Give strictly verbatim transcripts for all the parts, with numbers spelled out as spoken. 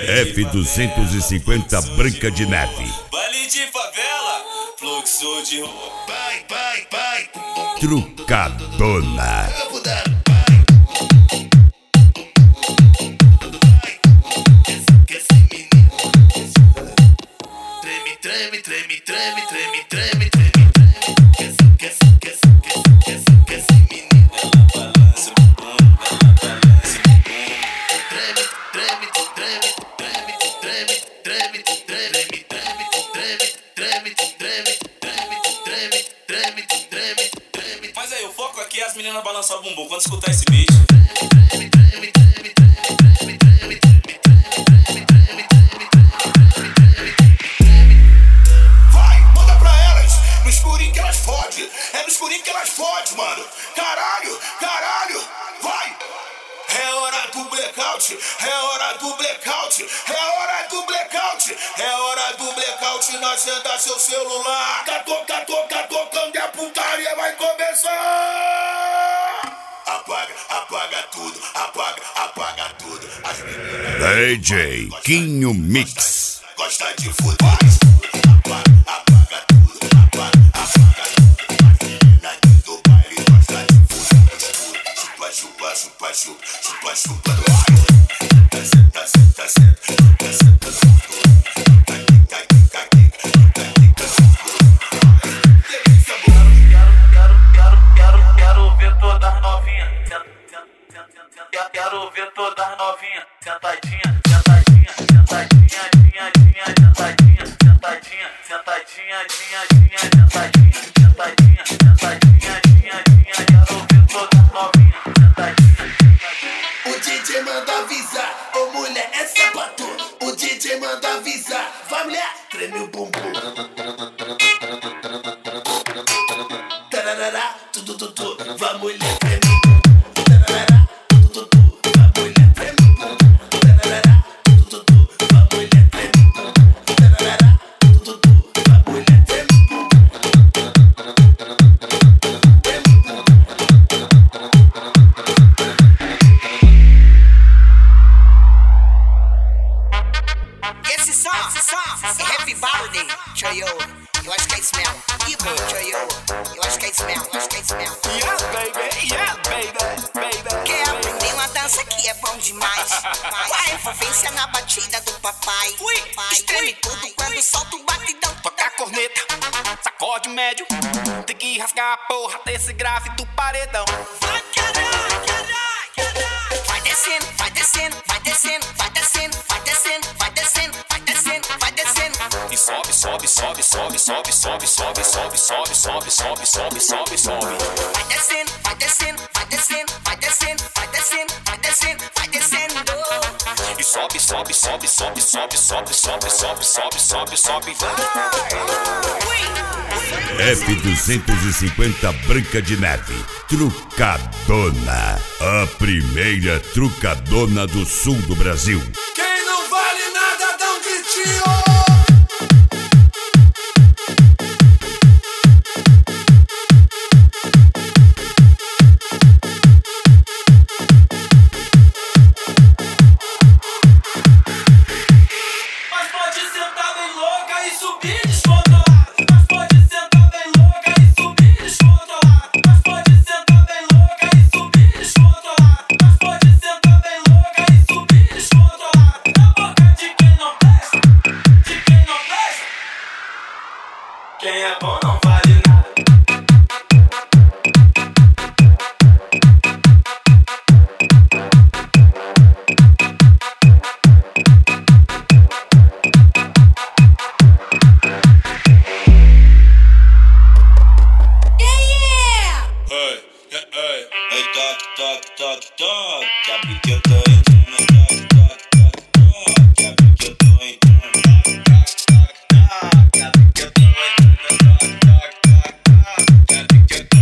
F duzentos e cinquenta Branca de Neve. Baile de favela, fluxo de rua. Vai, vai, vai. Trucadona. Treme, treme, treme, treme, treme, treme, treme. Mas aí, o foco aqui é as meninas balançar o bumbum quando escutar esse beat. Vai, manda pra elas, no escurinho que elas fodem. É no escurinho que elas fodem, mano. Caralho, caralho, vai. É hora do blackout, é hora do blackout, é hora do blackout, é hora do blackout, não acenda seu celular. Tá toca, toca, tocando e a putaria vai começar. Apaga, apaga tudo, apaga, apaga tudo. As meninas D J Quinho Mix. gosta de futebol. Apaga, apaga tudo, apaga, apaga tudo. As meninas do baile gosta de futebol. Chupa, chupa, chupa, chupa, chupa, chupa do baile. Senta, senta, senta, senta, senta do futuro. Quica, quica, quica, quica, quica do futuro. Delícia boa. Quero, quero, quero, quero ver todas novinhas. Quero ver todas novinhas. Sentadinha, sentadinha, sentadinha, tinha, tinha, sentadinha, sentadinha, sentadinha, tinha, tinha, sentadinha, sentadinha, sentadinha, tinha, tinha. Quero ver todas novinhas. Sentadinha, O D J manda avisar, ô mulher, é sapato. O D J manda avisar, vai mulher, treme o bumbum. Tarará, tudo, tudo, vai mulher, treme o bumbum. Tarará, tudo, tudo, vai mulher, treme o bumbum. Tarará, tudo, tudo, vai mulher, treme o bumbum. Tarará, tudo, tudo, vai mulher, treme o bumbum. Esse som, esse som, é Happy Birthday, Choyo. Eu acho que é isso mesmo. Ivo, Choyo. Eu acho que é isso mesmo, eu acho que é isso mesmo. Yeah, baby, yeah, baby, baby. Quer aprender uma dança que é bom demais? Com a envolvência na batida do papai. Estreme tudo quando solta o batidão. Toca a corneta, sacode médio. Tem que rasgar a porra desse grave do paredão. Vai, caralho, caralho, caralho. Vai descendo, vai descendo, vai descendo, vai descendo, vai descendo, vai descendo, vai descendo, vai descendo. E sobe, sobe, sobe, sobe, sobe, sobe, sobe, sobe, sobe, sobe, sobe, sobe, sobe, sobe. Vai descendo, vai descendo, vai descendo, vai descendo, vai descendo, vai descendo, vai descendo. E sobe, sobe, sobe, sobe, sobe, sobe, sobe, sobe, sobe, sobe, sobe, vai. F duzentos e cinquenta Branca de Neve. Trucadona. A primeira trucadona do sul do Brasil. Quem não vale nada, dá um gritinho. Mas pode sentar bem louca e subir descontrolado. Mas pode sentar bem louca e subir descontrolado. Mas pode sentar bem louca e subir descontrolado. Mas pode sentar bem louca e subir descontrolado. Na boca de quem não presta, de quem não presta. Quem é bom não vale nada. Hey, hey, hey, hey, toque, toque, toque, toque. Que a brinquedo entrando, toque, toque, toque, toque. Que a brinquedo entrando, toque, toque, toque, toque. Que a brinquedo entrando, toque, toque, toque, toque. Que a brinquedo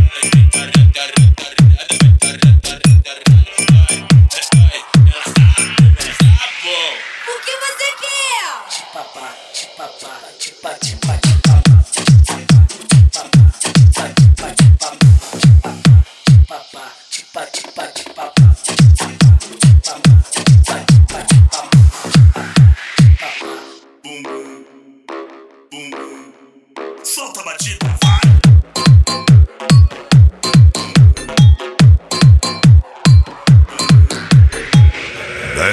entrando. O que você quer? Chipapá, chipapá, chipa, chipa, chipa. Chipa, chipa, chipa, chipa, chipa, chipa, chipa, chipa, chipa.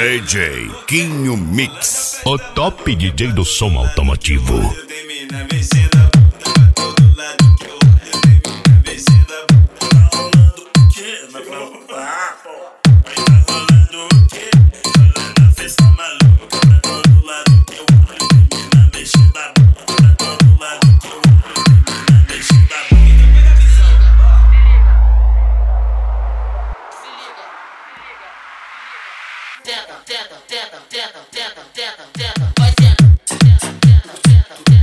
D J Quinho Mix. O top D J do som automotivo. Tenta, tenta, tenta, tenta, tenta, tenta, tenta, vai tenta, tenta, tenta, tenta,